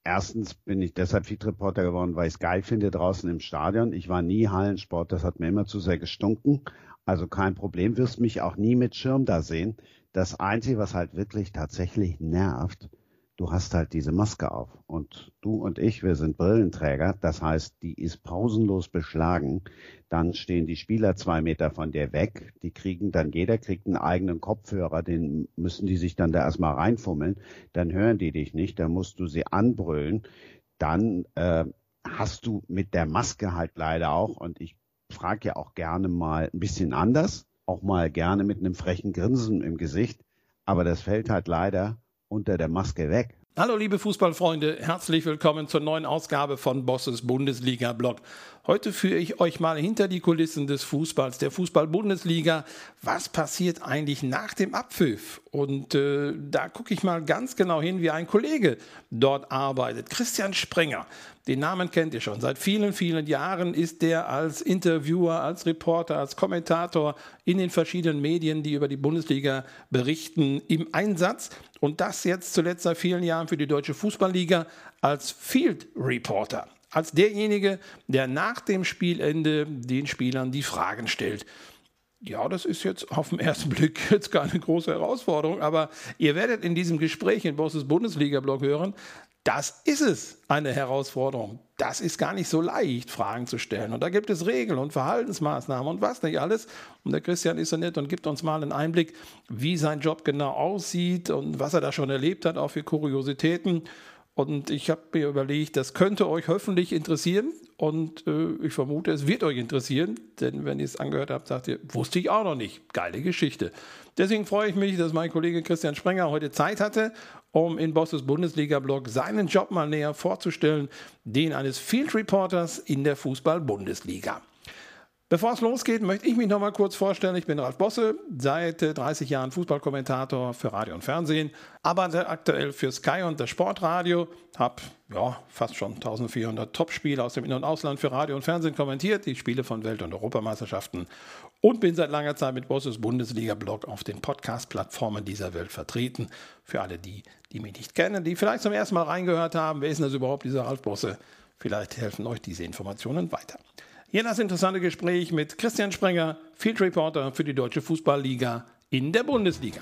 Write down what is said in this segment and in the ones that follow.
erstens bin ich deshalb Feed-Reporter geworden, weil ich es geil finde draußen im Stadion. Ich war nie Hallensport, das hat mir immer zu sehr gestunken. Also kein Problem, wirst mich auch nie mit Schirm da sehen. Das Einzige, was halt wirklich tatsächlich nervt, du hast halt diese Maske auf. Und du und ich, wir sind Brillenträger. Das heißt, die ist pausenlos beschlagen. Dann stehen die Spieler 2 Meter von dir weg. Die kriegen dann, jeder kriegt einen eigenen Kopfhörer. Den müssen die sich dann da erstmal reinfummeln. Dann hören die dich nicht. Dann musst du sie anbrüllen. Dann hast du mit der Maske halt leider auch, und ich frage ja auch gerne mal ein bisschen anders, auch mal gerne mit einem frechen Grinsen im Gesicht. Aber das fällt halt leider unter der Maske weg. Hallo liebe Fußballfreunde, herzlich willkommen zur neuen Ausgabe von Bosses Bundesliga-Blog. Heute führe ich euch mal hinter die Kulissen des Fußballs, der Fußball-Bundesliga. Was passiert eigentlich nach dem Abpfiff? Und da gucke ich mal ganz genau hin, wie ein Kollege dort arbeitet. Christian Sprenger, den Namen kennt ihr schon. Seit vielen, vielen Jahren ist der als Interviewer, als Reporter, als Kommentator in den verschiedenen Medien, die über die Bundesliga berichten, im Einsatz. Und das jetzt zuletzt seit vielen Jahren für die Deutsche Fußballliga als Field Reporter. Als derjenige, der nach dem Spielende den Spielern die Fragen stellt. Ja, das ist jetzt auf den ersten Blick jetzt keine große Herausforderung, aber ihr werdet in diesem Gespräch in Bosses Bundesliga-Blog hören, das ist es, eine Herausforderung. Das ist gar nicht so leicht, Fragen zu stellen. Und da gibt es Regeln und Verhaltensmaßnahmen und was nicht alles. Und der Christian ist so nett und gibt uns mal einen Einblick, wie sein Job genau aussieht und was er da schon erlebt hat, auch für Kuriositäten. Und ich habe mir überlegt, das könnte euch hoffentlich interessieren. Und ich vermute, es wird euch interessieren. Denn wenn ihr es angehört habt, sagt ihr, wusste ich auch noch nicht. Geile Geschichte. Deswegen freue ich mich, dass mein Kollege Christian Sprenger heute Zeit hatte, um in Bosses Bundesliga-Blog seinen Job mal näher vorzustellen, den eines Field Reporters in der Fußball-Bundesliga. Bevor es losgeht, möchte ich mich noch mal kurz vorstellen. Ich bin Ralf Bosse, seit 30 Jahren Fußballkommentator für Radio und Fernsehen, arbeite aktuell für Sky und das Sportradio, habe fast schon 1400 Topspiele aus dem In- und Ausland für Radio und Fernsehen kommentiert, die Spiele von Welt- und Europameisterschaften und bin seit langer Zeit mit Bosses Bundesliga-Blog auf den Podcast-Plattformen dieser Welt vertreten. Für alle die mich nicht kennen, die vielleicht zum ersten Mal reingehört haben, wer ist denn das überhaupt, dieser Ralf Bosse? Vielleicht helfen euch diese Informationen weiter. Hier das interessante Gespräch mit Christian Sprenger, Field Reporter für die Deutsche Fußballliga in der Bundesliga.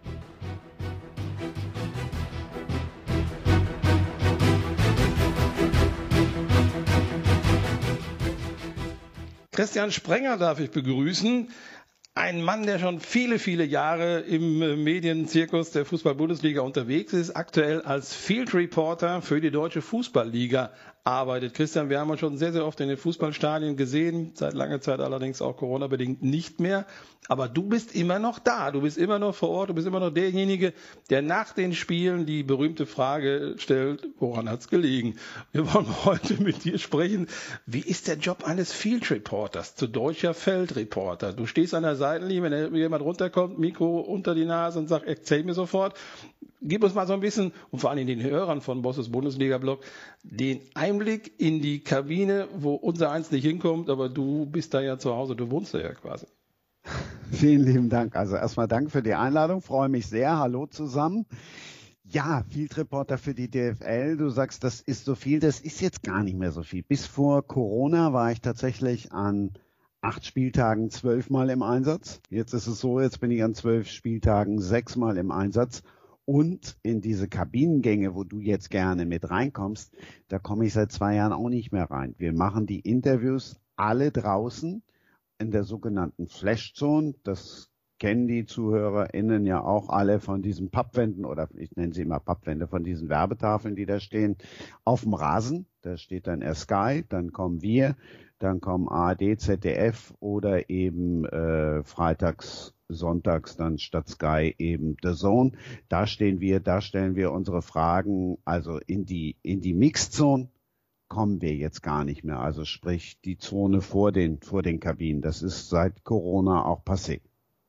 Christian Sprenger darf ich begrüßen. Ein Mann, der schon viele, viele Jahre im Medienzirkus der Fußball-Bundesliga unterwegs ist, aktuell als Field Reporter für die Deutsche Fußballliga arbeitet. Christian, wir haben uns schon sehr, sehr oft in den Fußballstadien gesehen, seit langer Zeit allerdings auch Corona-bedingt nicht mehr. Aber du bist immer noch da, du bist immer noch vor Ort, du bist immer noch derjenige, der nach den Spielen die berühmte Frage stellt, woran hat's gelegen? Wir wollen heute mit dir sprechen, wie ist der Job eines Field Reporters, zu deutscher Feldreporter? Du stehst an der Seitenlinie, wenn jemand runterkommt, Mikro unter die Nase und sagt, erzähl mir sofort. Gib uns mal so ein bisschen, und vor allem den Hörern von Bosses Bundesliga-Blog, den Einblick in die Kabine, wo unser Eins nicht hinkommt, aber du bist da ja zu Hause, du wohnst da ja quasi. Vielen lieben Dank. Also erstmal danke für die Einladung, freue mich sehr. Hallo zusammen. Ja, Field Reporter für die DFL. Du sagst, das ist so viel. Das ist jetzt gar nicht mehr so viel. Bis vor Corona war ich tatsächlich an 8 Spieltagen 12 Mal im Einsatz. Jetzt ist es so, jetzt bin ich an 12 Spieltagen 6 Mal im Einsatz. Und in diese Kabinengänge, wo du jetzt gerne mit reinkommst, da komme ich seit 2 Jahren auch nicht mehr rein. Wir machen die Interviews alle draußen in der sogenannten Flashzone. Das kennen die ZuhörerInnen ja auch alle von diesen Pappwänden, oder ich nenne sie immer Pappwände, von diesen Werbetafeln, die da stehen, auf dem Rasen. Da steht dann erst Sky, dann kommen wir, dann kommen ARD, ZDF oder eben freitags, sonntags dann statt Sky eben The Zone. Da stehen wir, da stellen wir unsere Fragen, also in die Mixzone kommen wir jetzt gar nicht mehr. Also sprich die Zone vor den Kabinen. Das ist seit Corona auch passé.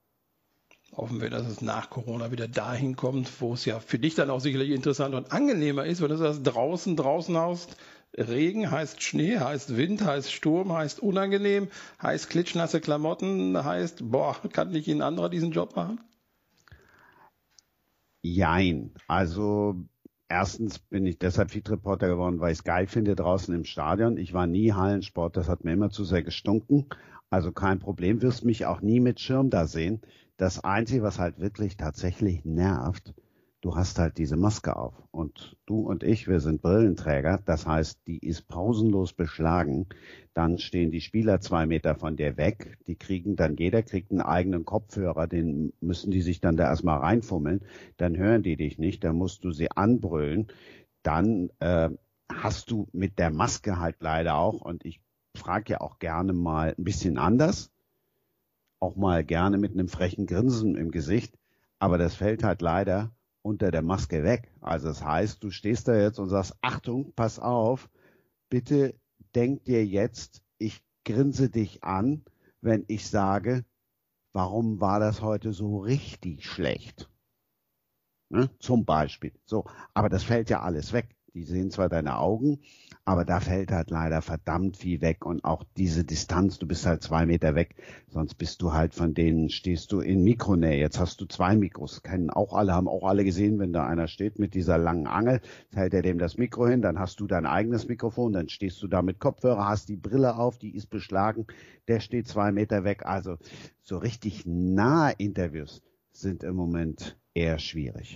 Hoffen wir, dass es nach Corona wieder dahin kommt, wo es ja für dich dann auch sicherlich interessanter und angenehmer ist, wenn du sagst, draußen haust, Regen heißt Schnee, heißt Wind, heißt Sturm, heißt unangenehm, heißt klitschnasse Klamotten, heißt, kann nicht ein anderer diesen Job machen? Jein. Also erstens bin ich deshalb Feed-Reporter geworden, weil ich es geil finde draußen im Stadion. Ich war nie Hallensport, das hat mir immer zu sehr gestunken. Also kein Problem, wirst mich auch nie mit Schirm da sehen. Das Einzige, was halt wirklich tatsächlich nervt, du hast halt diese Maske auf. Und du und ich, wir sind Brillenträger. Das heißt, die ist pausenlos beschlagen. Dann stehen die Spieler 2 Meter von dir weg. Jeder kriegt einen eigenen Kopfhörer. Den müssen die sich dann da erstmal reinfummeln. Dann hören die dich nicht. Dann musst du sie anbrüllen. Dann hast du mit der Maske halt leider auch, und ich frage ja auch gerne mal ein bisschen anders, auch mal gerne mit einem frechen Grinsen im Gesicht. Aber das fällt halt leider unter der Maske weg. Also das heißt, du stehst da jetzt und sagst, Achtung, pass auf, bitte denk dir jetzt, ich grinse dich an, wenn ich sage, warum war das heute so richtig schlecht? Ne? Zum Beispiel. So, aber das fällt ja alles weg. Die sehen zwar deine Augen, aber da fällt halt leider verdammt viel weg und auch diese Distanz, du bist halt 2 Meter weg, sonst bist du halt von denen, stehst du in Mikronähe. Jetzt hast du 2 Mikros, haben auch alle gesehen, wenn da einer steht mit dieser langen Angel, hält er dem das Mikro hin, dann hast du dein eigenes Mikrofon, dann stehst du da mit Kopfhörer, hast die Brille auf, die ist beschlagen, der steht 2 Meter weg, also so richtig nahe Interviews sind im Moment eher schwierig.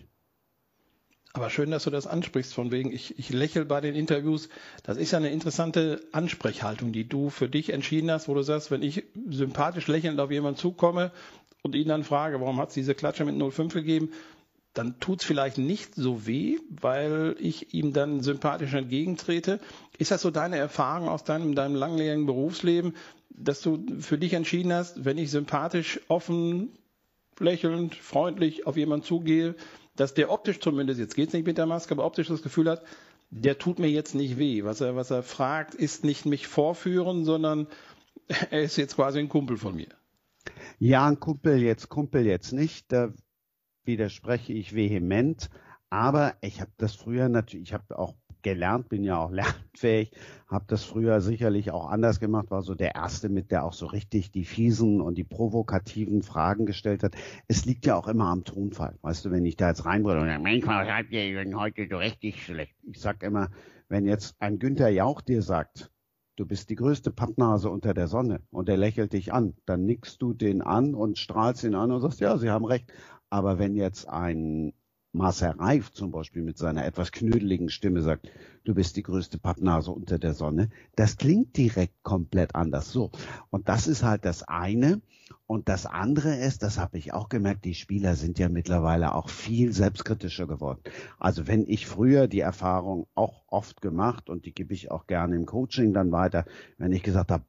Aber schön, dass du das ansprichst, von wegen, ich lächle bei den Interviews. Das ist ja eine interessante Ansprechhaltung, die du für dich entschieden hast, wo du sagst, wenn ich sympathisch lächelnd auf jemanden zukomme und ihn dann frage, warum hat es diese Klatsche mit 0,5 gegeben, dann tut es vielleicht nicht so weh, weil ich ihm dann sympathisch entgegentrete. Ist das so deine Erfahrung aus deinem langjährigen Berufsleben, dass du für dich entschieden hast, wenn ich sympathisch, offen, lächelnd, freundlich auf jemanden zugehe, dass der optisch zumindest, jetzt geht es nicht mit der Maske, aber optisch das Gefühl hat, der tut mir jetzt nicht weh. Was er fragt, ist nicht mich vorführen, sondern er ist jetzt quasi ein Kumpel von mir. Ja, ein Kumpel jetzt nicht, da widerspreche ich vehement, aber ich habe das früher natürlich, ich habe auch gelernt, bin ja auch lernfähig, habe das früher sicherlich auch anders gemacht, war so der Erste mit, der auch so richtig die fiesen und die provokativen Fragen gestellt hat. Es liegt ja auch immer am Tonfall. Weißt du, wenn ich da jetzt reinbrülle und manchmal seid ihr heute so richtig schlecht. Ich sag immer, wenn jetzt ein Günther Jauch dir sagt, du bist die größte Pappnase unter der Sonne und er lächelt dich an, dann nickst du den an und strahlst ihn an und sagst, ja, sie haben recht. Aber wenn jetzt ein Marcel Reif zum Beispiel mit seiner etwas knödeligen Stimme sagt, du bist die größte Pappnase unter der Sonne, das klingt direkt komplett anders. So. Und das ist halt das eine. Und das andere ist, das habe ich auch gemerkt, die Spieler sind ja mittlerweile auch viel selbstkritischer geworden. Also wenn ich früher die Erfahrung auch oft gemacht, und die gebe ich auch gerne im Coaching dann weiter, wenn ich gesagt habe,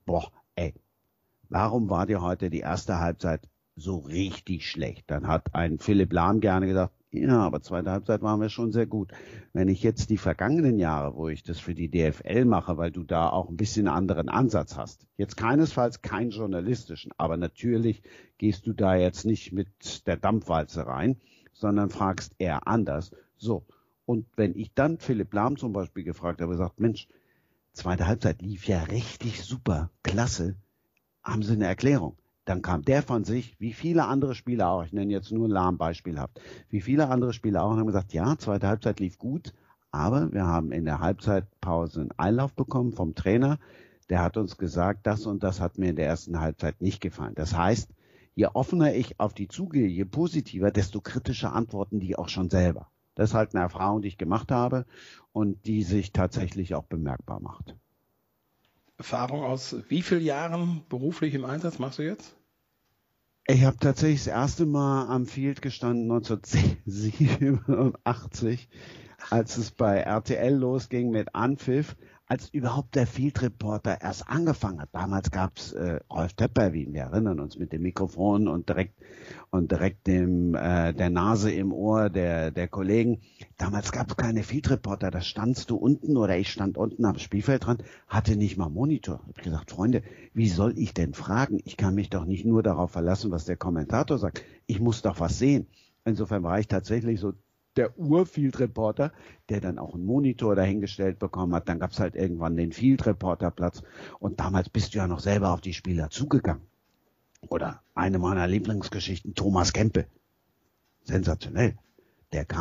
warum war dir heute die erste Halbzeit so richtig schlecht? Dann hat ein Philipp Lahm gerne gesagt, ja, aber zweite Halbzeit waren wir schon sehr gut. Wenn ich jetzt die vergangenen Jahre, wo ich das für die DFL mache, weil du da auch ein bisschen einen anderen Ansatz hast, jetzt keinesfalls keinen journalistischen, aber natürlich gehst du da jetzt nicht mit der Dampfwalze rein, sondern fragst eher anders. So, und wenn ich dann Philipp Lahm zum Beispiel gefragt habe, gesagt, Mensch, zweite Halbzeit lief ja richtig super, klasse, haben Sie eine Erklärung? Dann kam der von sich, wie viele andere Spieler auch, ich nenne jetzt nur Lahm beispielhaft, wie viele andere Spieler auch, und haben gesagt, ja, zweite Halbzeit lief gut, aber wir haben in der Halbzeitpause einen Einlauf bekommen vom Trainer, der hat uns gesagt, das und das hat mir in der ersten Halbzeit nicht gefallen. Das heißt, je offener ich auf die zugehe, je positiver, desto kritischer antworten die auch schon selber. Das ist halt eine Erfahrung, die ich gemacht habe und die sich tatsächlich auch bemerkbar macht. Erfahrung aus wie vielen Jahren beruflich im Einsatz machst du jetzt? Ich habe tatsächlich das erste Mal am Field gestanden 1987, als es bei RTL losging mit Anpfiff, als überhaupt der Field Reporter erst angefangen hat. Damals gab's Rolf Töpperwien, wir erinnern uns, mit dem Mikrofon und direkt dem der Nase im Ohr der Kollegen. Damals gab's keine Field Reporter, da standst du unten oder ich stand unten am Spielfeldrand, hatte nicht mal Monitor. Ich habe gesagt, Freunde, wie soll ich denn fragen? Ich kann mich doch nicht nur darauf verlassen, was der Kommentator sagt. Ich muss doch was sehen. Insofern war ich tatsächlich so der Ur-Field-Reporter, der dann auch einen Monitor dahingestellt bekommen hat. Dann gab's halt irgendwann den Field-Reporter-Platz. Und damals bist du ja noch selber auf die Spieler zugegangen. Oder eine meiner Lieblingsgeschichten, Thomas Kempe. Sensationell. Der kam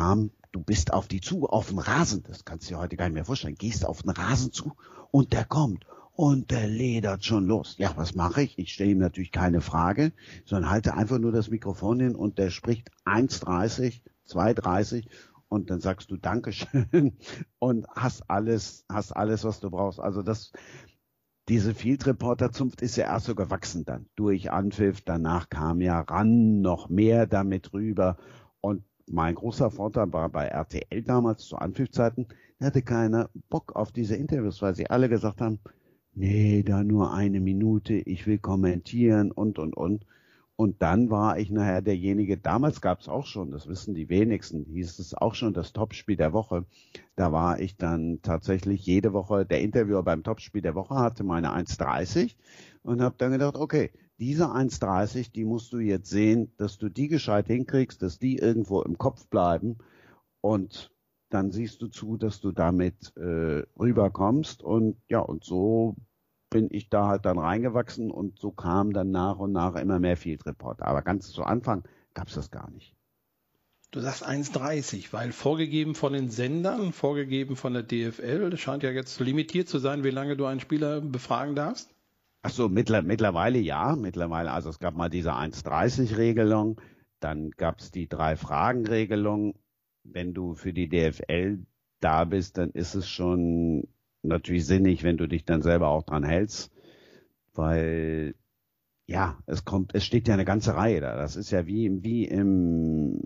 du bist auf die zu, auf den Rasen, das kannst du dir heute gar nicht mehr vorstellen, gehst auf den Rasen zu und der kommt und der ledert schon los. Ja, was mache ich? Ich stelle ihm natürlich keine Frage, sondern halte einfach nur das Mikrofon hin und der spricht 1,30, 2,30 und dann sagst du Dankeschön und hast alles, was du brauchst. Also diese Field Reporter Zunft ist ja erst so gewachsen dann. Durch Anpfiff, danach kam ja ran noch mehr damit rüber. Und mein großer Vorteil war bei RTL damals zu Anpfiffzeiten, hatte keiner Bock auf diese Interviews, weil sie alle gesagt haben, nee, da nur 1 Minute, ich will kommentieren und. Und dann war ich nachher derjenige, damals gab es auch schon, das wissen die wenigsten, hieß es auch schon das Topspiel der Woche. Da war ich dann tatsächlich jede Woche, der Interviewer beim Topspiel der Woche hatte meine 1,30 und habe dann gedacht, okay, diese 1,30, die musst du jetzt sehen, dass du die gescheit hinkriegst, dass die irgendwo im Kopf bleiben und dann siehst du zu, dass du damit rüberkommst und ja, und so bin ich da halt dann reingewachsen und so kam dann nach und nach immer mehr Field Reporter. Aber ganz zu Anfang gab es das gar nicht. Du sagst 1,30, weil vorgegeben von den Sendern, vorgegeben von der DFL, das scheint ja jetzt limitiert zu sein, wie lange du einen Spieler befragen darfst? Ach so, mittlerweile ja. Mittlerweile, also es gab mal diese 1,30-Regelung, dann gab es die 3-Fragen-Regelung. Wenn du für die DFL da bist, dann ist es schon natürlich sinnig, wenn du dich dann selber auch dran hältst, weil ja, es steht ja eine ganze Reihe da. Das ist ja wie im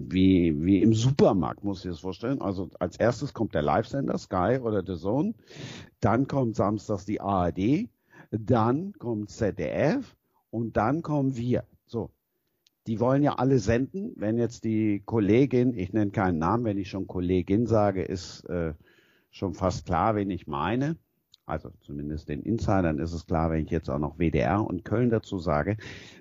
Supermarkt, muss ich das vorstellen. Also als erstes kommt der Live-Sender, Sky oder The Zone, dann kommt samstags die ARD, dann kommt ZDF und dann kommen wir. So. Die wollen ja alle senden. Wenn jetzt die Kollegin, ich nenne keinen Namen, wenn ich schon Kollegin sage, ist schon fast klar, wen ich meine. Also zumindest den Insidern ist es klar, wenn ich jetzt auch noch WDR und Köln dazu sage.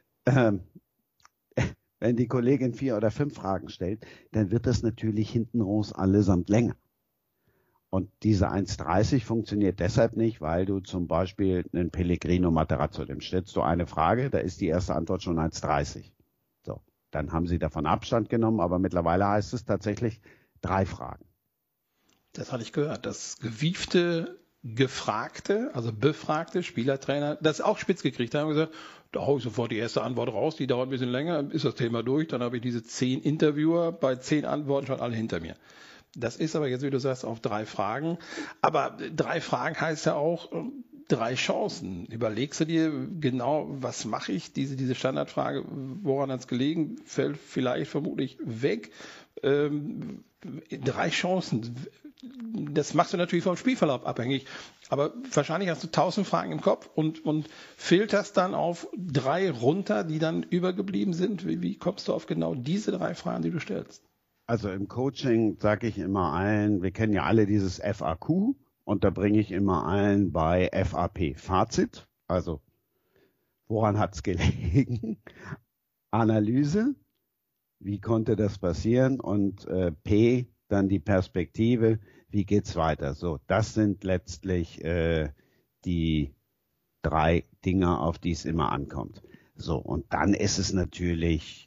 Wenn die Kollegin 4 oder 5 Fragen stellt, dann wird das natürlich hinten raus allesamt länger. Und diese 1,30 funktioniert deshalb nicht, weil du zum Beispiel einen Pellegrino Matarazzo, dem stellst du eine Frage, da ist die erste Antwort schon 1,30. So, dann haben sie davon Abstand genommen, aber mittlerweile heißt es tatsächlich 3 Fragen. Das hatte ich gehört. Das gewiefte, gefragte, also befragte Spielertrainer, das auch spitz gekriegt haben, gesagt, da hau ich sofort die erste Antwort raus, die dauert ein bisschen länger, ist das Thema durch, dann habe ich diese 10 Interviewer, bei 10 Antworten schon alle hinter mir. Das ist aber jetzt, wie du sagst, auf 3 Fragen. Aber 3 Fragen heißt ja auch 3 Chancen. Überlegst du dir genau, was mache ich? Diese Standardfrage, woran hat es gelegen, fällt vielleicht vermutlich weg. 3 Chancen. Das machst du natürlich vom Spielverlauf abhängig. Aber wahrscheinlich hast du 1000 Fragen im Kopf und filterst dann auf 3 runter, die dann übergeblieben sind. Wie kommst du auf genau diese 3 Fragen, die du stellst? Also im Coaching sage ich immer allen, wir kennen ja alle dieses FAQ und da bringe ich immer allen bei FAP Fazit, also woran hat es gelegen, Analyse, wie konnte das passieren und P, dann die Perspektive, wie geht's weiter. So, das sind letztlich die 3 Dinger, auf die es immer ankommt. So, und dann ist es natürlich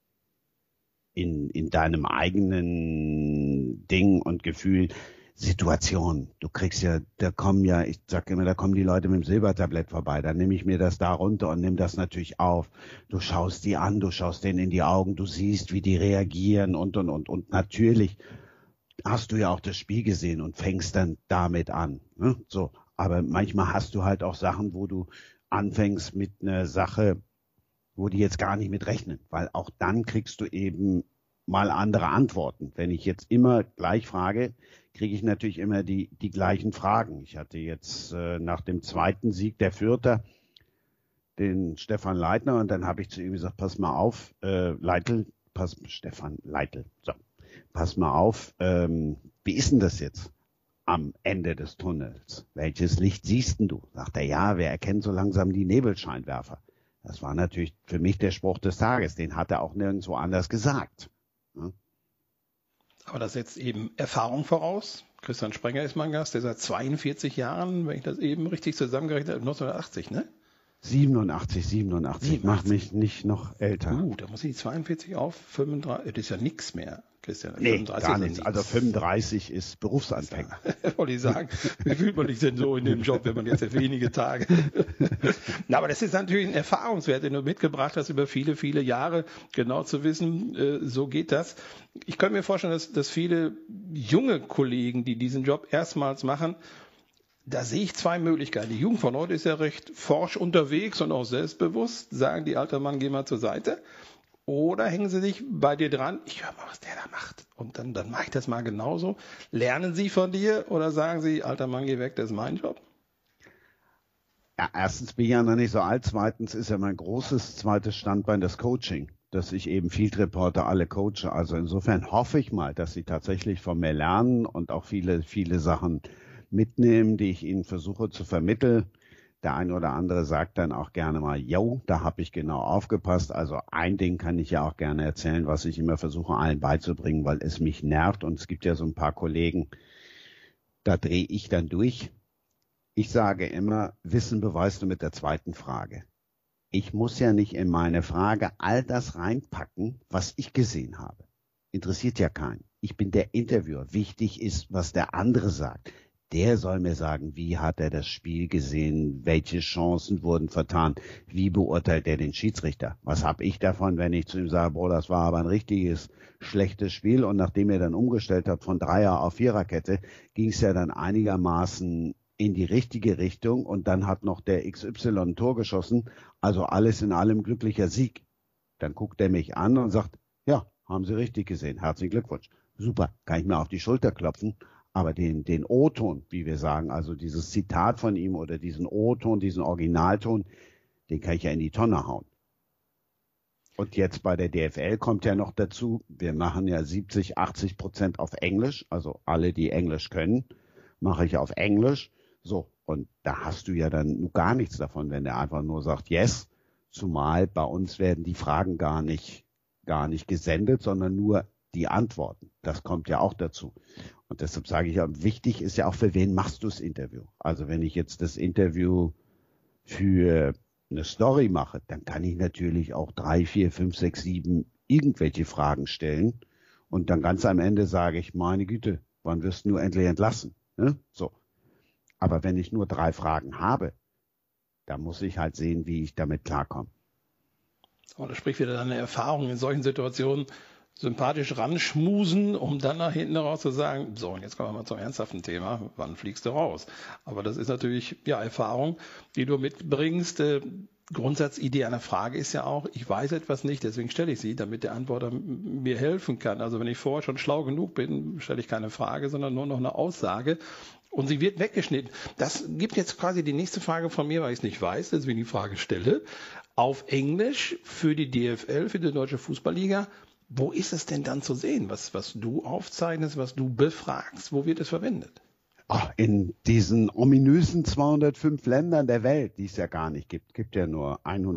in deinem eigenen Ding und Gefühl Situation. Du kriegst ja, ich sag immer, da kommen die Leute mit dem Silbertablett vorbei. Dann nehme ich mir das da runter und nehme das natürlich auf. Du schaust die an, du schaust denen in die Augen, du siehst, wie die reagieren und. Und natürlich hast du ja auch das Spiel gesehen und fängst dann damit an. Ne? So. Aber manchmal hast du halt auch Sachen, wo du anfängst mit einer Sache, wo die jetzt gar nicht mit rechnen, weil auch dann kriegst du eben mal andere Antworten. Wenn ich jetzt immer gleich frage, kriege ich natürlich immer die gleichen Fragen. Ich hatte jetzt nach dem 2. Sieg der Fürther den Stefan Leitner und dann habe ich zu ihm gesagt, pass mal auf, Stefan Leitl, so, pass mal auf, wie ist denn das jetzt am Ende des Tunnels? Welches Licht siehst denn du? Sagt er, ja, wir erkennen so langsam die Nebelscheinwerfer. Das war natürlich für mich der Spruch des Tages. Den hat er auch nirgendwo anders gesagt. Ja? Aber das setzt eben Erfahrung voraus. Christian Sprenger ist mein Gast, der seit 42 Jahren, wenn ich das eben richtig zusammengerechnet habe, 1980, ne? 87. Mach mich nicht noch älter. Da muss ich 42 auf 35. Das ist ja nichts mehr, Christian. Nee, 35 gar ist ja nichts. nichts. Also 35 ist Berufsanfänger. Wollte ich sagen, wie fühlt man sich denn so in dem Job, wenn man jetzt wenige Tage... Na, aber das ist natürlich ein Erfahrungswert, den du mitgebracht hast über viele, viele Jahre, genau zu wissen, so geht das. Ich könnte mir vorstellen, dass viele junge Kollegen, die diesen Job erstmals machen, da sehe ich zwei Möglichkeiten. Die Jugend von heute ist ja recht forsch unterwegs und auch selbstbewusst. Sagen die, alter Mann, geh mal zur Seite. Oder hängen sie sich bei dir dran, ich höre mal, was der da macht. Und dann mache ich das mal genauso. Lernen sie von dir oder sagen sie, alter Mann, geh weg, das ist mein Job? Ja, erstens bin ich ja noch nicht so alt. Zweitens ist ja mein großes zweites Standbein das Coaching, dass ich eben Field Reporter alle coache. Also insofern hoffe ich mal, dass sie tatsächlich von mir lernen und auch viele, viele Sachen mitnehmen, die ich ihnen versuche zu vermitteln. Der eine oder andere sagt dann auch gerne mal, yo, da habe ich genau aufgepasst. Also ein Ding kann ich ja auch gerne erzählen, was ich immer versuche allen beizubringen, weil es mich nervt. Und es gibt ja so ein paar Kollegen, da drehe ich dann durch. Ich sage immer, Wissen beweist du mit der zweiten Frage. Ich muss ja nicht in meine Frage all das reinpacken, was ich gesehen habe. Interessiert ja keinen. Ich bin der Interviewer. Wichtig ist, was der andere sagt. Der soll mir sagen, wie hat er das Spiel gesehen, welche Chancen wurden vertan, wie beurteilt er den Schiedsrichter. Was habe ich davon, wenn ich zu ihm sage, boah, das war aber ein richtiges schlechtes Spiel und nachdem er dann umgestellt hat von Dreier- auf Viererkette, ging es ja dann einigermaßen in die richtige Richtung und dann hat noch der XY ein Tor geschossen, also alles in allem glücklicher Sieg. Dann guckt er mich an und sagt, ja, haben Sie richtig gesehen, herzlichen Glückwunsch. Super, kann ich mir auf die Schulter klopfen. Aber den O-Ton, wie wir sagen, also dieses Zitat von ihm oder diesen O-Ton, diesen Originalton, den kann ich ja in die Tonne hauen. Und jetzt bei der DFL kommt ja noch dazu, wir machen ja 70-80% auf Englisch, also alle, die Englisch können, mache ich auf Englisch. So, und da hast du ja dann gar nichts davon, wenn der einfach nur sagt, yes, zumal bei uns werden die Fragen gar nicht gesendet, sondern nur die Antworten. Das kommt ja auch dazu. Und deshalb sage ich ja, wichtig ist ja auch, für wen machst du das Interview? Also wenn ich jetzt das Interview für eine Story mache, dann kann ich natürlich auch 3, 4, 5, 6, 7 irgendwelche Fragen stellen. Und dann ganz am Ende sage ich, meine Güte, wann wirst du endlich entlassen? Ne? So. Aber wenn ich nur 3 Fragen habe, dann muss ich halt sehen, wie ich damit klarkomme. Und das spricht wieder deine Erfahrung in solchen Situationen, sympathisch ranschmusen, um dann nach hinten raus zu sagen, so, und jetzt kommen wir mal zum ernsthaften Thema, wann fliegst du raus? Aber das ist natürlich ja Erfahrung, die du mitbringst. Grundsatzidee einer Frage ist ja auch, ich weiß etwas nicht, deswegen stelle ich sie, damit der Antworter mir helfen kann. Also wenn ich vorher schon schlau genug bin, stelle ich keine Frage, sondern nur noch eine Aussage. Und sie wird weggeschnitten. Das gibt jetzt quasi die nächste Frage von mir, weil ich es nicht weiß, deswegen die Frage stelle. Auf Englisch für die DFL, für die Deutsche Fußballliga. Wo ist es denn dann zu sehen, was du aufzeichnest, was du befragst? Wo wird es verwendet? In diesen ominösen 205 Ländern der Welt, die es ja gar nicht gibt. Gibt ja nur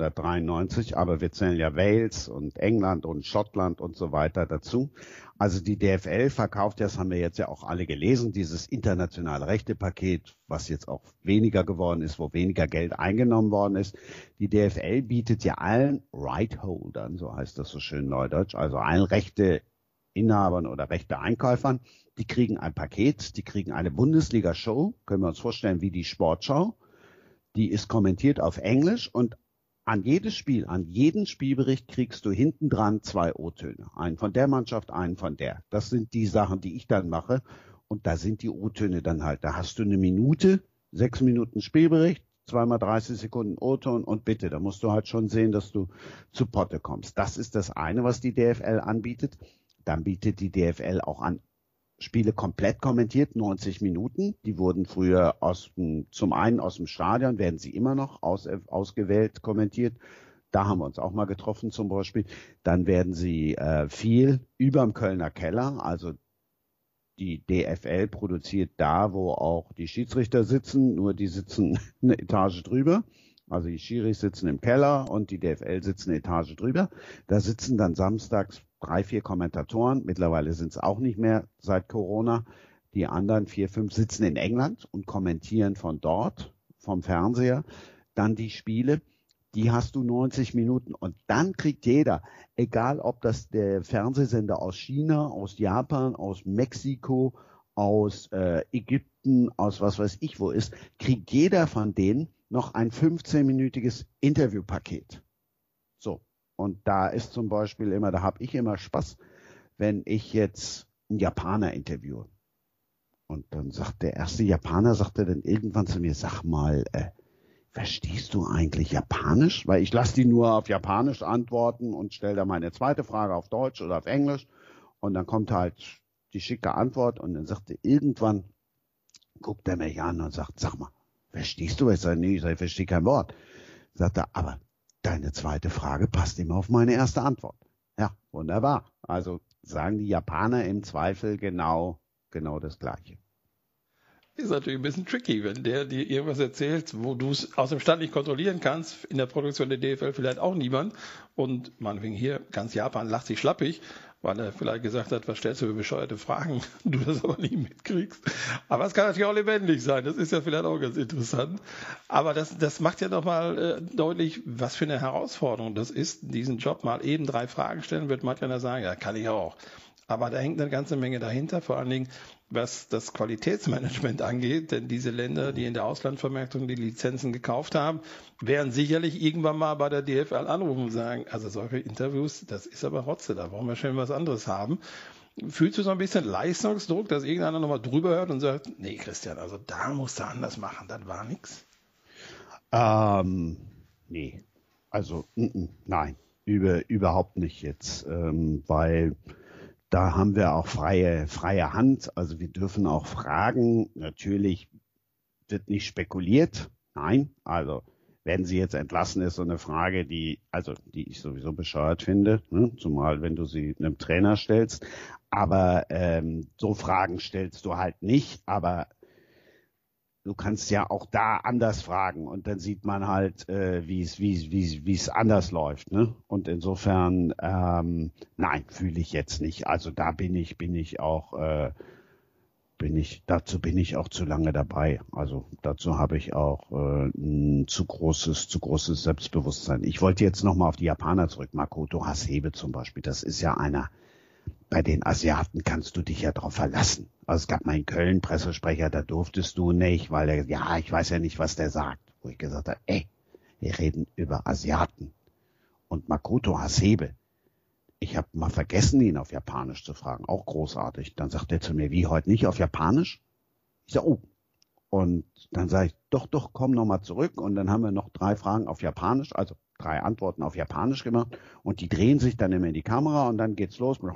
193, aber wir zählen ja Wales und England und Schottland und so weiter dazu. Also die DFL verkauft, das haben wir jetzt ja auch alle gelesen, dieses internationale Rechtepaket, was jetzt auch weniger geworden ist, wo weniger Geld eingenommen worden ist. Die DFL bietet ja allen Right-Holdern, so heißt das so schön neudeutsch, also allen Rechteinhabern oder Rechteeinkäufern, die kriegen ein Paket, die kriegen eine Bundesliga-Show, können wir uns vorstellen wie die Sportschau. Die ist kommentiert auf Englisch und an jedes Spiel, an jeden Spielbericht kriegst du hinten dran 2 O-Töne. Einen von der Mannschaft, einen von der. Das sind die Sachen, die ich dann mache. Und da sind die O-Töne dann halt. Da hast du eine Minute, 6 Minuten Spielbericht, 2 mal 30 Sekunden O-Ton und bitte, da musst du halt schon sehen, dass du zu Potte kommst. Das ist das eine, was die DFL anbietet. Dann bietet die DFL auch an Spiele komplett kommentiert, 90 Minuten. Die wurden früher zum einen aus dem Stadion, werden sie immer noch ausgewählt kommentiert. Da haben wir uns auch mal getroffen zum Beispiel. Dann werden sie viel überm Kölner Keller, also die DFL produziert da, wo auch die Schiedsrichter sitzen, nur die sitzen eine Etage drüber. Also die Schiris sitzen im Keller und die DFL sitzen eine Etage drüber. Da sitzen dann samstags 3, 4 Kommentatoren. Mittlerweile sind es auch nicht mehr seit Corona. Die anderen 4, 5 sitzen in England und kommentieren von dort, vom Fernseher, dann die Spiele. die hast du 90 Minuten und dann kriegt jeder, egal ob das der Fernsehsender aus China, aus Japan, aus Mexiko, aus Ägypten, aus was weiß ich wo ist, kriegt jeder von denen noch ein 15-minütiges Interviewpaket. So, und da ist zum Beispiel immer, da habe ich immer Spaß, wenn ich jetzt einen Japaner interviewe. Und dann sagt der erste Japaner, sagte dann irgendwann zu mir, sag mal, verstehst du eigentlich Japanisch? Weil ich lasse die nur auf Japanisch antworten und stelle dann meine zweite Frage auf Deutsch oder auf Englisch. Und dann kommt halt die schicke Antwort und dann sagt er irgendwann, guckt er mich an und sagt, sag mal, verstehst du? Ich sage, nee, ich verstehe kein Wort. Sagt er, aber deine zweite Frage passt immer auf meine erste Antwort. Ja, wunderbar. Also sagen die Japaner im Zweifel genau das Gleiche. Ist natürlich ein bisschen tricky, wenn der dir irgendwas erzählt, wo du es aus dem Stand nicht kontrollieren kannst. In der Produktion der DFL vielleicht auch niemand. Und meinetwegen hier, ganz Japan lacht sich schlappig, weil er vielleicht gesagt hat, was stellst du für bescheuerte Fragen, du das aber nicht mitkriegst. Aber es kann natürlich auch lebendig sein, das ist ja vielleicht auch ganz interessant. Aber das macht ja nochmal deutlich, was für eine Herausforderung das ist, diesen Job mal eben 3 Fragen stellen, wird mancher sagen, ja, kann ich auch. Aber da hängt eine ganze Menge dahinter, vor allen Dingen, was das Qualitätsmanagement angeht, denn diese Länder, die in der Auslandvermarktung die Lizenzen gekauft haben, werden sicherlich irgendwann mal bei der DFL anrufen und sagen, also solche Interviews, das ist aber Rotze, da wollen wir schon was anderes haben. Fühlst du so ein bisschen Leistungsdruck, dass irgendeiner nochmal drüber hört und sagt, nee Christian, also da musst du anders machen, das war nix? Nee, also nein, überhaupt nicht jetzt, weil da haben wir auch freie Hand. Also wir dürfen auch fragen. Natürlich wird nicht spekuliert. Nein, also werden sie jetzt entlassen, ist so eine Frage, die ich sowieso bescheuert finde, ne? Zumal wenn du sie einem Trainer stellst. Aber so Fragen stellst du halt nicht. Aber du kannst ja auch da anders fragen und dann sieht man halt, wie es anders läuft, ne? Und insofern, nein, fühle ich jetzt nicht. Also da dazu bin ich auch zu lange dabei. Also dazu habe ich auch ein zu großes Selbstbewusstsein. Ich wollte jetzt nochmal auf die Japaner zurück. Makoto Hasebe zum Beispiel, das ist ja einer. Bei den Asiaten kannst du dich ja drauf verlassen. Also es gab mal in Köln Pressesprecher, da durftest du nicht, weil ich weiß ja nicht, was der sagt. Wo ich gesagt habe, wir reden über Asiaten. Und Makoto Hasebe, ich habe mal vergessen, ihn auf Japanisch zu fragen, auch großartig. Dann sagt er zu mir, wie, heute nicht auf Japanisch? Ich sage, oh. Und dann sage ich, doch, komm nochmal zurück. Und dann haben wir noch 3 Fragen auf Japanisch, also 3 Antworten auf Japanisch gemacht und die drehen sich dann immer in die Kamera und dann geht's los mit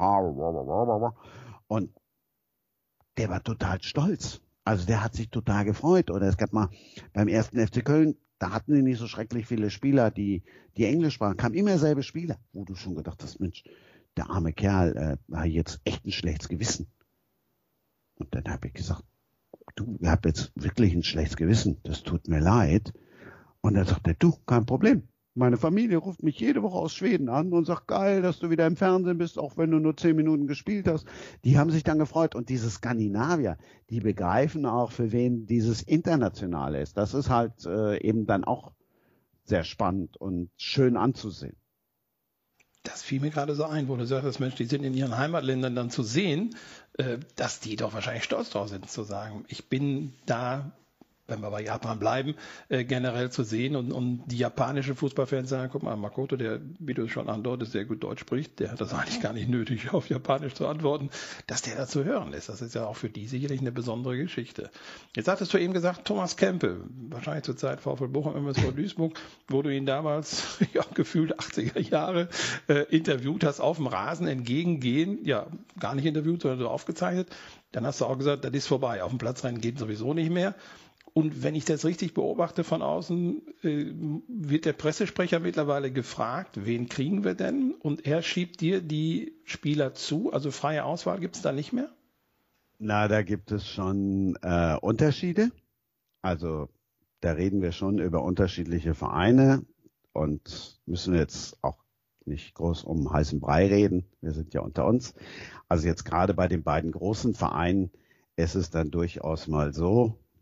und der war total stolz. Also der hat sich total gefreut. Oder es gab mal beim 1. FC Köln, da hatten die nicht so schrecklich viele Spieler, die Englisch sprachen, kam immer selbe Spieler, wo du schon gedacht hast, Mensch, der arme Kerl hat jetzt echt ein schlechtes Gewissen. Und dann habe ich gesagt, du, ich habe jetzt wirklich ein schlechtes Gewissen, das tut mir leid. Und dann sagt er, du, kein Problem. Meine Familie ruft mich jede Woche aus Schweden an und sagt, geil, dass du wieder im Fernsehen bist, auch wenn du nur 10 Minuten gespielt hast. Die haben sich dann gefreut. Und diese Skandinavier, die begreifen auch, für wen dieses Internationale ist. Das ist halt eben dann auch sehr spannend und schön anzusehen. Das fiel mir gerade so ein, wo du sagst, Mensch, die sind in ihren Heimatländern dann zu sehen, dass die doch wahrscheinlich stolz drauf sind, zu sagen, ich bin da, wenn wir bei Japan bleiben, generell zu sehen und die japanischen Fußballfans sagen, guck mal, Makoto, der, wie du schon andeutest, sehr gut Deutsch spricht, der hat das eigentlich gar nicht nötig, auf Japanisch zu antworten, dass der dazu hören lässt. Das ist ja auch für die sicherlich eine besondere Geschichte. Jetzt hattest du eben gesagt, Thomas Kempe, wahrscheinlich zur Zeit VfL Bochum, MSV Duisburg, wo du ihn damals, ja, gefühlt 80er Jahre interviewt hast, auf dem Rasen entgegengehen, ja, gar nicht interviewt, sondern so aufgezeichnet. Dann hast du auch gesagt, das ist vorbei, auf dem Platzrennen geht sowieso nicht mehr. Und wenn ich das richtig beobachte von außen, wird der Pressesprecher mittlerweile gefragt, wen kriegen wir denn? Und er schiebt dir die Spieler zu, also freie Auswahl gibt es da nicht mehr? Na, da gibt es schon Unterschiede. Also da reden wir schon über unterschiedliche Vereine und müssen jetzt auch nicht groß um heißen Brei reden. Wir sind ja unter uns. Also jetzt gerade bei den beiden großen Vereinen ist es dann durchaus mal so,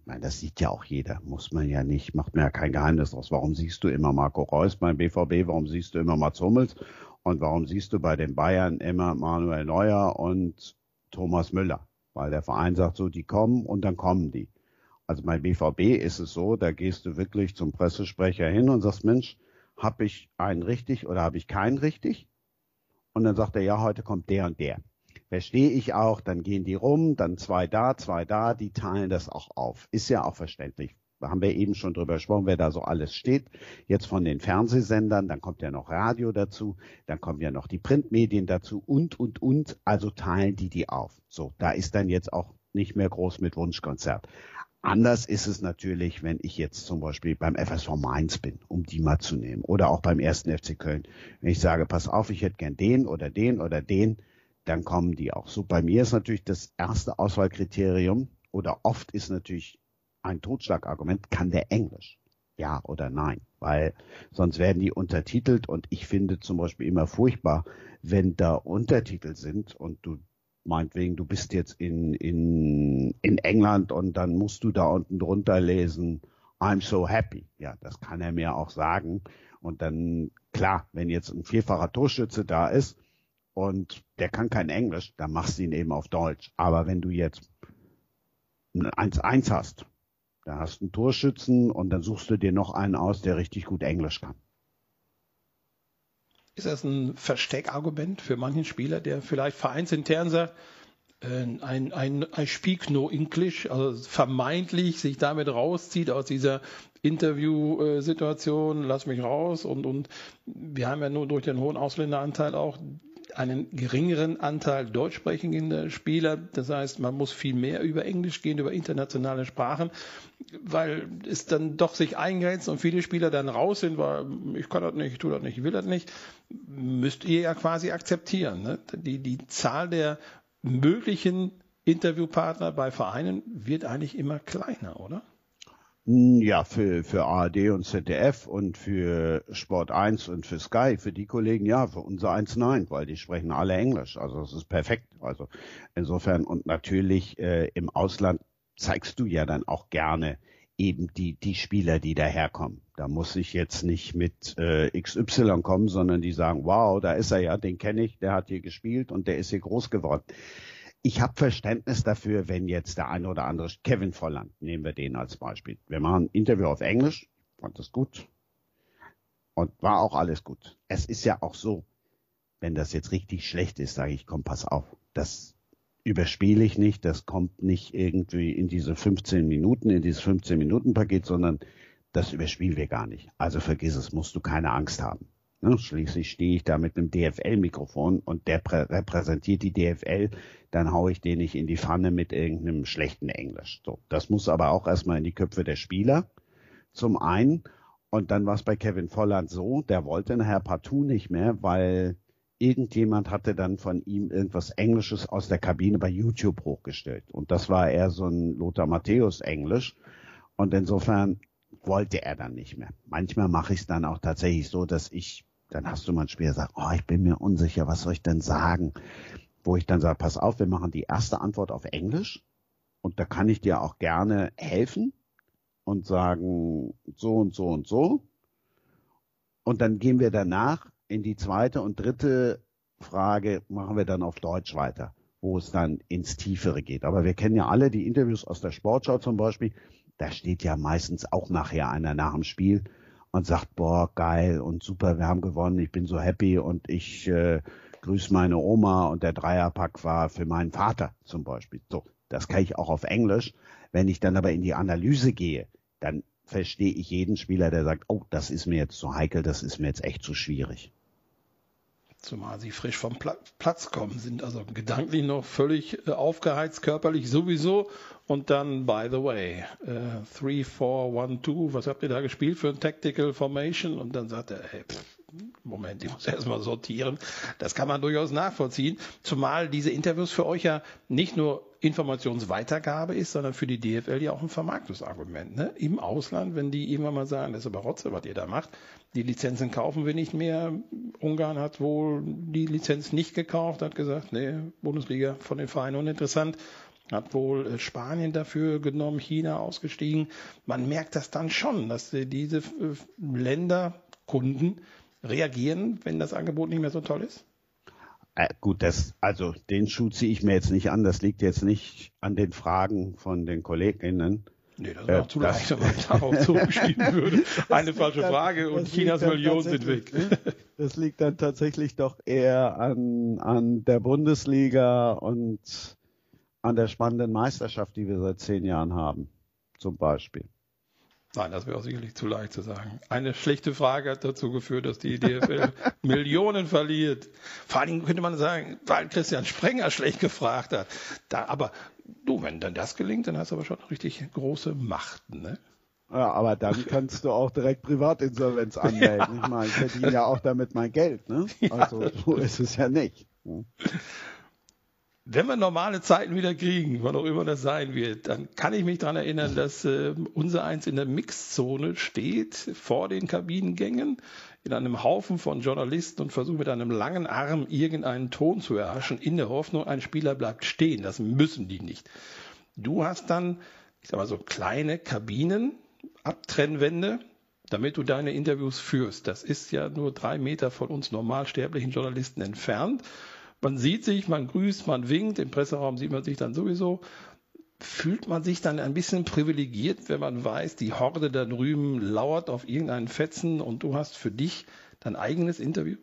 meine, das sieht ja auch jeder, muss man ja nicht, macht mir ja kein Geheimnis draus. Warum siehst du immer Marco Reus beim BVB? Warum siehst du immer Mats Hummels? Und warum siehst du bei den Bayern immer Manuel Neuer und Thomas Müller? Weil der Verein sagt so, die kommen und dann kommen die. Also bei BVB ist es so, da gehst du wirklich zum Pressesprecher hin und sagst, Mensch, habe ich einen richtig oder habe ich keinen richtig? Und dann sagt er, ja, heute kommt der und der. Verstehe ich auch, dann gehen die rum, dann zwei da, die teilen das auch auf. Ist ja auch verständlich. Da haben wir eben schon drüber gesprochen, wer da so alles steht. Jetzt von den Fernsehsendern, dann kommt ja noch Radio dazu, dann kommen ja noch die Printmedien dazu und. Also teilen die auf. So, da ist dann jetzt auch nicht mehr groß mit Wunschkonzert. Anders ist es natürlich, wenn ich jetzt zum Beispiel beim FSV Mainz bin, um die mal zu nehmen. Oder auch beim 1. FC Köln. Wenn ich sage, pass auf, ich hätte gern den oder den oder den, dann kommen die auch. So, bei mir ist natürlich das erste Auswahlkriterium oder oft ist natürlich ein Totschlagargument, kann der Englisch? Ja oder nein? Weil sonst werden die untertitelt und ich finde zum Beispiel immer furchtbar, wenn da Untertitel sind und du meinetwegen, du bist jetzt in England und dann musst du da unten drunter lesen, I'm so happy. Ja, das kann er mir auch sagen. Und dann, klar, wenn jetzt ein vierfacher Torschütze da ist und der kann kein Englisch, dann machst du ihn eben auf Deutsch. Aber wenn du jetzt ein 1-1 hast, da hast du einen Torschützen und dann suchst du dir noch einen aus, der richtig gut Englisch kann. Ist das ein Versteckargument für manchen Spieler, der vielleicht vereinsintern sagt, I speak no English, also vermeintlich sich damit rauszieht aus dieser Interviewsituation, lass mich raus und wir haben ja nur durch den hohen Ausländeranteil auch einen geringeren Anteil deutsch sprechende Spieler. Das heißt, man muss viel mehr über Englisch gehen, über internationale Sprachen, weil es dann doch sich eingrenzt und viele Spieler dann raus sind, weil ich kann das nicht, ich tue das nicht, ich will das nicht. Müsst ihr ja quasi akzeptieren. Ne? Die Zahl der möglichen Interviewpartner bei Vereinen wird eigentlich immer kleiner, oder? Ja, für ARD und ZDF und für Sport 1 und für Sky, für die Kollegen ja, für unser 1 nein, weil die sprechen alle Englisch. Also das ist perfekt. Also insofern und natürlich im Ausland zeigst du ja dann auch gerne eben die Spieler, die daherkommen. Da muss ich jetzt nicht mit XY kommen, sondern die sagen, wow, da ist er ja, den kenne ich, der hat hier gespielt und der ist hier groß geworden. Ich habe Verständnis dafür, wenn jetzt der eine oder andere, Kevin Volland, nehmen wir den als Beispiel. Wir machen ein Interview auf Englisch, fand das gut und war auch alles gut. Es ist ja auch so, wenn das jetzt richtig schlecht ist, sage ich, komm, pass auf, das überspiele ich nicht, das kommt nicht irgendwie in diese 15 Minuten, in dieses 15-Minuten-Paket, sondern das überspielen wir gar nicht. Also vergiss es, musst du keine Angst haben. Ne? Schließlich stehe ich da mit einem DFL-Mikrofon und der repräsentiert die DFL, dann haue ich den nicht in die Pfanne mit irgendeinem schlechten Englisch. So, das muss aber auch erstmal in die Köpfe der Spieler, zum einen. Und dann war es bei Kevin Volland so, der wollte nachher partout nicht mehr, weil irgendjemand hatte dann von ihm irgendwas Englisches aus der Kabine bei YouTube hochgestellt. Und das war eher so ein Lothar Matthäus Englisch. Und insofern wollte er dann nicht mehr. Manchmal mache ich es dann auch tatsächlich so, dass dann hast du mal ein Spieler, sagt, oh, ich bin mir unsicher, was soll ich denn sagen? Wo ich dann sage, pass auf, wir machen die erste Antwort auf Englisch und da kann ich dir auch gerne helfen und sagen, so und so und so. Und dann gehen wir danach in die zweite und dritte Frage, machen wir dann auf Deutsch weiter, wo es dann ins Tiefere geht. Aber wir kennen ja alle die Interviews aus der Sportschau zum Beispiel, da steht ja meistens auch nachher einer nach dem Spiel und sagt, boah, geil und super, wir haben gewonnen, ich bin so happy und ich grüße meine Oma und der Dreierpack war für meinen Vater zum Beispiel. So, das kann ich auch auf Englisch. Wenn ich dann aber in die Analyse gehe, dann verstehe ich jeden Spieler, der sagt, oh, das ist mir jetzt zu heikel, das ist mir jetzt echt zu schwierig. Zumal sie frisch vom Platz kommen, sind also gedanklich noch völlig aufgeheizt, körperlich sowieso. Und dann, by the way, 3-4-1-2, was habt ihr da gespielt für ein Tactical Formation? Und dann sagt er, hey, Moment, ich muss erstmal sortieren. Das kann man durchaus nachvollziehen. Zumal diese Interviews für euch ja nicht nur Informationsweitergabe ist, sondern für die DFL ja auch ein Vermarktungsargument. Ne? Im Ausland, wenn die irgendwann mal sagen, das ist aber Rotze, was ihr da macht, die Lizenzen kaufen wir nicht mehr. Ungarn hat wohl die Lizenz nicht gekauft, hat gesagt, nee, Bundesliga von den Vereinen uninteressant. hat wohl Spanien dafür genommen, China ausgestiegen. Man merkt das dann schon, dass diese Länder, Kunden reagieren, wenn das Angebot nicht mehr so toll ist? Gut, also den Schuh ziehe ich mir jetzt nicht an. Das liegt jetzt nicht an den Fragen von den KollegInnen. Nee, das ist auch zu leicht, wenn man darauf zurückschieben würde. Eine falsche Frage und Chinas Millionen sind weg. Das liegt dann tatsächlich doch eher an der Bundesliga und an der spannenden Meisterschaft, die wir seit 10 Jahren haben, zum Beispiel. Nein, das wäre auch sicherlich zu leicht zu sagen. Eine schlechte Frage hat dazu geführt, dass die DFL Millionen verliert. Vor allem könnte man sagen, weil Christian Sprenger schlecht gefragt hat. Aber du, wenn dann das gelingt, dann hast du aber schon richtig große Macht, ne? Ja, aber dann kannst du auch direkt Privatinsolvenz anmelden. Ja. Ich meine, ich verdiene ja auch damit mein Geld, ne? Also so ist es ja nicht. Wenn wir normale Zeiten wieder kriegen, wann auch immer das sein wird, dann kann ich mich daran erinnern, dass unser Eins in der Mixzone steht, vor den Kabinengängen, in einem Haufen von Journalisten und versucht mit einem langen Arm irgendeinen Ton zu erhaschen, in der Hoffnung, ein Spieler bleibt stehen. Das müssen die nicht. Du hast dann, ich sag mal so, kleine Kabinen, Abtrennwände, damit du deine Interviews führst. Das ist ja nur 3 Meter von uns normalsterblichen Journalisten entfernt. Man sieht sich, man grüßt, man winkt, im Presseraum sieht man sich dann sowieso. Fühlt man sich dann ein bisschen privilegiert, wenn man weiß, die Horde da drüben lauert auf irgendeinen Fetzen und du hast für dich dein eigenes Interview?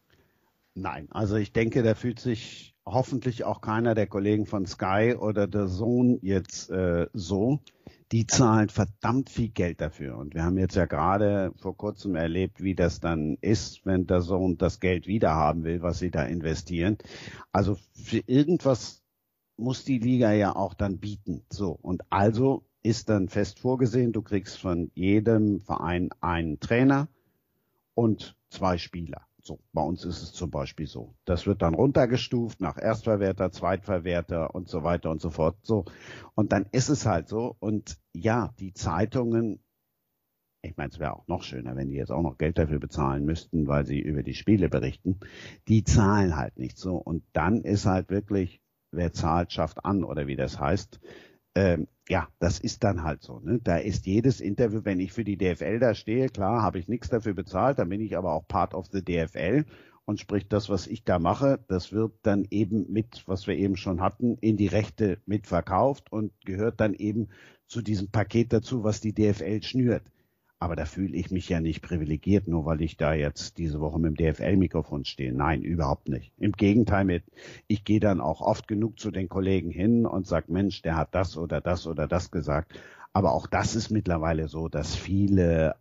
Nein, also ich denke, da fühlt sich hoffentlich auch keiner der Kollegen von Sky oder DAZN jetzt so. Die zahlen verdammt viel Geld dafür. Und wir haben jetzt ja gerade vor kurzem erlebt, wie das dann ist, wenn DAZN das Geld wieder haben will, was sie da investieren. Also für irgendwas muss die Liga ja auch dann bieten. So. Und also ist dann fest vorgesehen, du kriegst von jedem Verein einen Trainer und 2 Spieler. So, bei uns ist es zum Beispiel so. Das wird dann runtergestuft nach Erstverwerter, Zweitverwerter und so weiter und so fort. So. Und dann ist es halt so. Und ja, die Zeitungen, ich meine, es wäre auch noch schöner, wenn die jetzt auch noch Geld dafür bezahlen müssten, weil sie über die Spiele berichten. Die zahlen halt nicht so. Und dann ist halt wirklich, wer zahlt, schafft an, oder wie das heißt. Ja, das ist dann halt so. Ne? Da ist jedes Interview, wenn ich für die DFL da stehe, klar, habe ich nichts dafür bezahlt, dann bin ich aber auch Part of the DFL und sprich das, was ich da mache, das wird dann eben mit, was wir eben schon hatten, in die Rechte mitverkauft und gehört dann eben zu diesem Paket dazu, was die DFL schnürt. Aber da fühle ich mich ja nicht privilegiert, nur weil ich da jetzt diese Woche mit dem DFL-Mikrofon stehe. Nein, überhaupt nicht. Im Gegenteil, ich gehe dann auch oft genug zu den Kollegen hin und sage, Mensch, der hat das oder das oder das gesagt. Aber auch das ist mittlerweile so, dass viele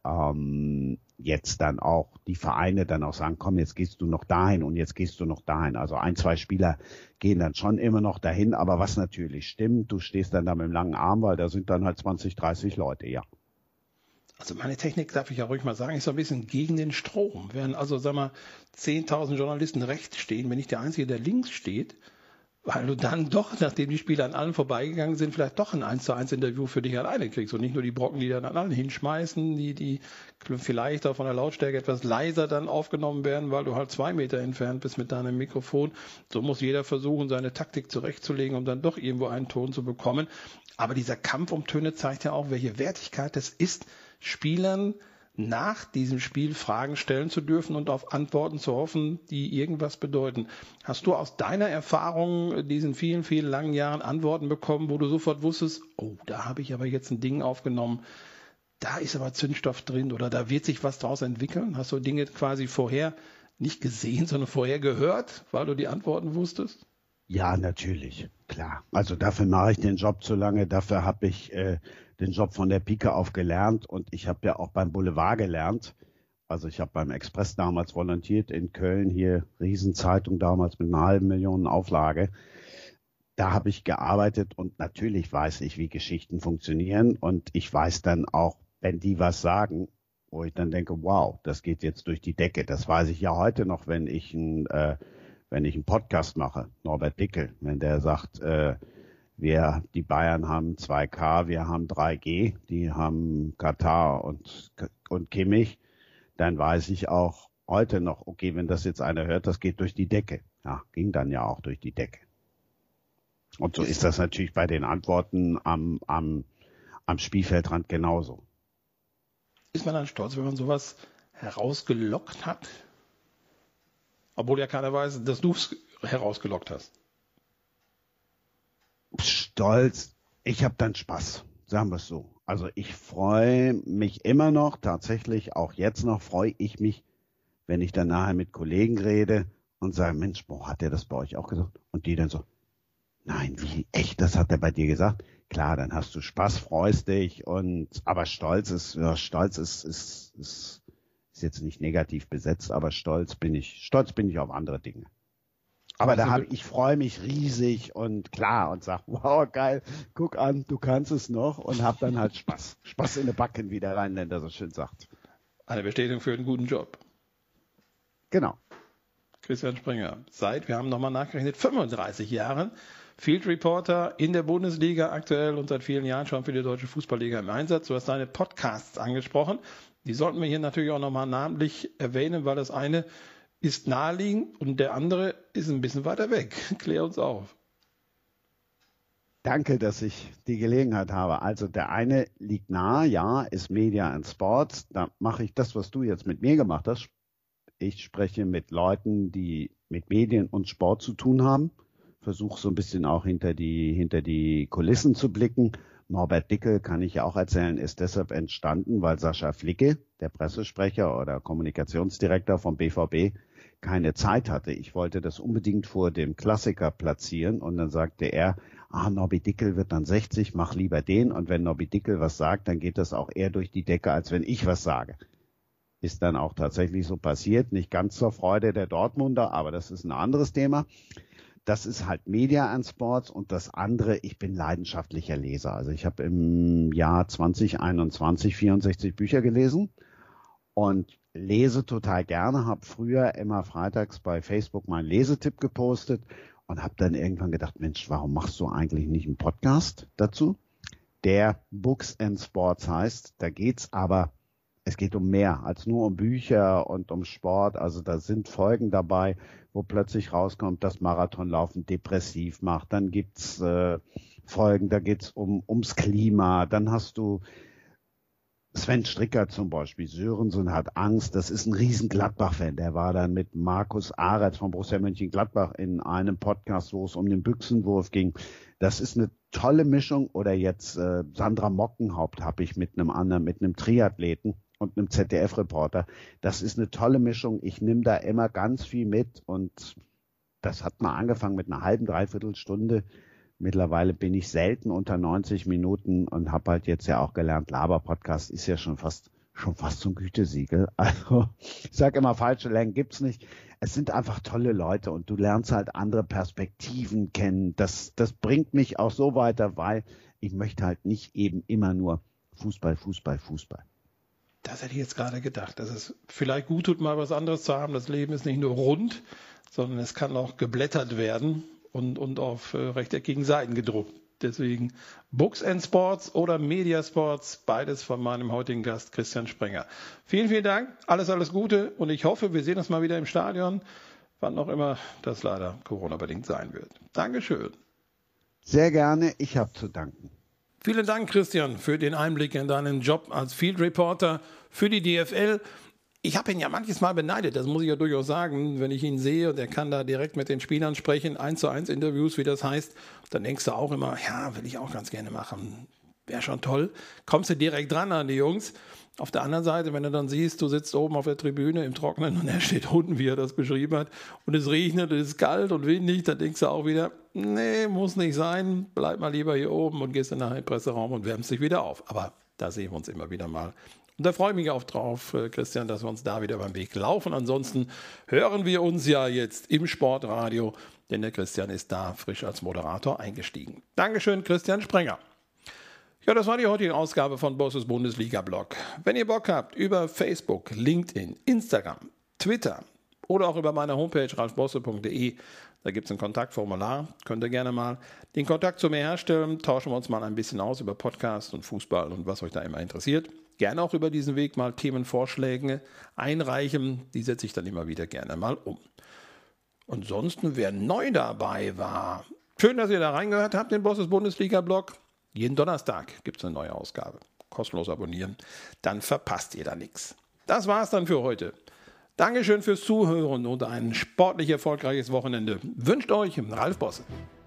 jetzt dann auch, die Vereine dann auch sagen, komm, jetzt gehst du noch dahin und jetzt gehst du noch dahin. Also 1, 2 Spieler gehen dann schon immer noch dahin. Aber was natürlich stimmt, du stehst dann da mit dem langen Arm, weil da sind dann halt 20, 30 Leute, ja. Also meine Technik, darf ich ja ruhig mal sagen, ist so ein bisschen gegen den Strom. Während also, sag mal, 10.000 Journalisten rechts stehen, bin ich der Einzige, der links steht, weil du dann doch, nachdem die Spieler an allen vorbeigegangen sind, vielleicht doch ein 1:1 Interview für dich alleine kriegst und nicht nur die Brocken, die dann an allen hinschmeißen, die vielleicht auch von der Lautstärke etwas leiser dann aufgenommen werden, weil du halt 2 Meter entfernt bist mit deinem Mikrofon. So muss jeder versuchen, seine Taktik zurechtzulegen, um dann doch irgendwo einen Ton zu bekommen. Aber dieser Kampf um Töne zeigt ja auch, welche Wertigkeit es ist, Spielern nach diesem Spiel Fragen stellen zu dürfen und auf Antworten zu hoffen, die irgendwas bedeuten. Hast du aus deiner Erfahrung diesen vielen, vielen langen Jahren Antworten bekommen, wo du sofort wusstest, oh, da habe ich aber jetzt ein Ding aufgenommen, da ist aber Zündstoff drin oder da wird sich was draus entwickeln? Hast du Dinge quasi vorher nicht gesehen, sondern vorher gehört, weil du die Antworten wusstest? Ja, natürlich, klar. Also dafür mache ich den Job so lange, dafür habe ich den Job von der Pike auf gelernt und ich habe ja auch beim Boulevard gelernt. Also ich habe beim Express damals volontiert in Köln, hier Riesenzeitung damals mit 500.000 Auflage. Da habe ich gearbeitet und natürlich weiß ich, wie Geschichten funktionieren und ich weiß dann auch, wenn die was sagen, wo ich dann denke, wow, das geht jetzt durch die Decke. Das weiß ich ja heute noch, wenn ich einen Podcast mache, Norbert Dickel, wenn der sagt, die Bayern haben 2K, wir haben 3G, die haben Katar und Kimmich, dann weiß ich auch heute noch, okay, wenn das jetzt einer hört, das geht durch die Decke. Ja, ging dann ja auch durch die Decke. Und so ist das natürlich bei den Antworten am Spielfeldrand genauso. Ist man dann stolz, wenn man sowas herausgelockt hat? Obwohl ja keiner weiß, dass du es herausgelockt hast. Stolz. Ich habe dann Spaß, sagen wir es so. Also ich freue mich immer noch, tatsächlich auch jetzt noch, freue ich mich, wenn ich dann nachher mit Kollegen rede und sage, Mensch, hat der das bei euch auch gesagt? Und die dann so, nein, wie, echt, das hat er bei dir gesagt? Klar, dann hast du Spaß, freust dich aber Stolz ist jetzt nicht negativ besetzt, aber stolz bin ich auf andere Dinge. Aber ich freue mich riesig und klar und sag, wow, geil, guck an, du kannst es noch und hab dann halt Spaß. Spaß in die Backen, wie der Rheinländer so schön sagt. Eine Bestätigung für einen guten Job. Genau. Christian Sprenger, wir haben nochmal nachgerechnet, 35 Jahren Field Reporter in der Bundesliga aktuell und seit vielen Jahren schon für die Deutsche Fußballliga im Einsatz. Du hast deine Podcasts angesprochen. Die sollten wir hier natürlich auch nochmal namentlich erwähnen, weil das eine ist naheliegend und der andere ist ein bisschen weiter weg. Klär uns auf. Danke, dass ich die Gelegenheit habe. Also der eine liegt nahe, ja, ist Media and Sports. Da mache ich das, was du jetzt mit mir gemacht hast. Ich spreche mit Leuten, die mit Medien und Sport zu tun haben. Versuche so ein bisschen auch hinter die Kulissen zu blicken. Norbert Dickel, kann ich ja auch erzählen, ist deshalb entstanden, weil Sascha Flicke, der Pressesprecher oder Kommunikationsdirektor vom BVB, keine Zeit hatte. Ich wollte das unbedingt vor dem Klassiker platzieren und dann sagte er, Nobby Dickel wird dann 60, mach lieber den und wenn Nobby Dickel was sagt, dann geht das auch eher durch die Decke, als wenn ich was sage. Ist dann auch tatsächlich so passiert, nicht ganz zur Freude der Dortmunder, aber das ist ein anderes Thema. Das ist halt Media and Sports und das andere, ich bin leidenschaftlicher Leser. Also ich habe im Jahr 2021 64 Bücher gelesen und lese total gerne, habe früher immer freitags bei Facebook meinen Lesetipp gepostet und habe dann irgendwann gedacht, Mensch, warum machst du eigentlich nicht einen Podcast dazu? Der Books and Sports heißt, es geht um mehr als nur um Bücher und um Sport. Also da sind Folgen dabei, wo plötzlich rauskommt, dass Marathonlaufen depressiv macht. Dann gibt's Folgen, da geht's ums Klima. Dann hast du Sven Stricker zum Beispiel. Sörensen hat Angst. Das ist ein riesen Gladbach-Fan. Der war dann mit Markus Aretz von Borussia Mönchengladbach in einem Podcast, wo es um den Büchsenwurf ging. Das ist eine tolle Mischung. Oder jetzt Sandra Mockenhaupt habe ich mit einem Triathleten und einem ZDF-Reporter. Das ist eine tolle Mischung. Ich nehme da immer ganz viel mit und das hat mal angefangen mit einer halben, dreiviertel Stunde. Mittlerweile bin ich selten unter 90 Minuten und habe halt jetzt ja auch gelernt, Laber-Podcast ist ja schon fast so ein Gütesiegel. Also ich sage immer, falsche Längen gibt's nicht. Es sind einfach tolle Leute und du lernst halt andere Perspektiven kennen. Das bringt mich auch so weiter, weil ich möchte halt nicht eben immer nur Fußball. Das hätte ich jetzt gerade gedacht, dass es vielleicht gut tut, mal was anderes zu haben. Das Leben ist nicht nur rund, sondern es kann auch geblättert werden und auf rechteckigen Seiten gedruckt. Deswegen Books and Sports oder Media Sports, beides von meinem heutigen Gast Christian Sprenger. Vielen, vielen Dank, alles Gute und ich hoffe, wir sehen uns mal wieder im Stadion, wann auch immer das leider Corona-bedingt sein wird. Dankeschön. Sehr gerne, ich habe zu danken. Vielen Dank, Christian, für den Einblick in deinen Job als Field Reporter für die DFL. Ich habe ihn ja manches Mal beneidet, das muss ich ja durchaus sagen, wenn ich ihn sehe und er kann da direkt mit den Spielern sprechen, 1:1 Interviews, wie das heißt, dann denkst du auch immer, ja, will ich auch ganz gerne machen, wäre schon toll. Kommst du direkt dran an die Jungs. Auf der anderen Seite, wenn du dann siehst, du sitzt oben auf der Tribüne im Trockenen und er steht unten, wie er das beschrieben hat, und es regnet, es ist kalt und windig, dann denkst du auch wieder, nee, muss nicht sein, bleib mal lieber hier oben und gehst in den Presseraum und wärmst dich wieder auf. Aber da sehen wir uns immer wieder mal. Und da freue ich mich auch drauf, Christian, dass wir uns da wieder beim Weg laufen. Ansonsten hören wir uns ja jetzt im Sportradio, denn der Christian ist da frisch als Moderator eingestiegen. Dankeschön, Christian Sprenger. Ja, das war die heutige Ausgabe von Bosses Bundesliga-Blog. Wenn ihr Bock habt, über Facebook, LinkedIn, Instagram, Twitter oder auch über meine Homepage ralfbosse.de, da gibt es ein Kontaktformular, könnt ihr gerne mal den Kontakt zu mir herstellen, tauschen wir uns mal ein bisschen aus über Podcast und Fußball und was euch da immer interessiert. Gerne auch über diesen Weg mal Themenvorschläge einreichen, die setze ich dann immer wieder gerne mal um. Ansonsten, wer neu dabei war, Schön, dass ihr da reingehört habt, den Bosses Bundesliga-Blog. Jeden Donnerstag gibt es eine neue Ausgabe. Kostenlos abonnieren, dann verpasst ihr da nichts. Das war's dann für heute. Dankeschön fürs Zuhören und ein sportlich erfolgreiches Wochenende. Wünscht euch Ralf Bosse.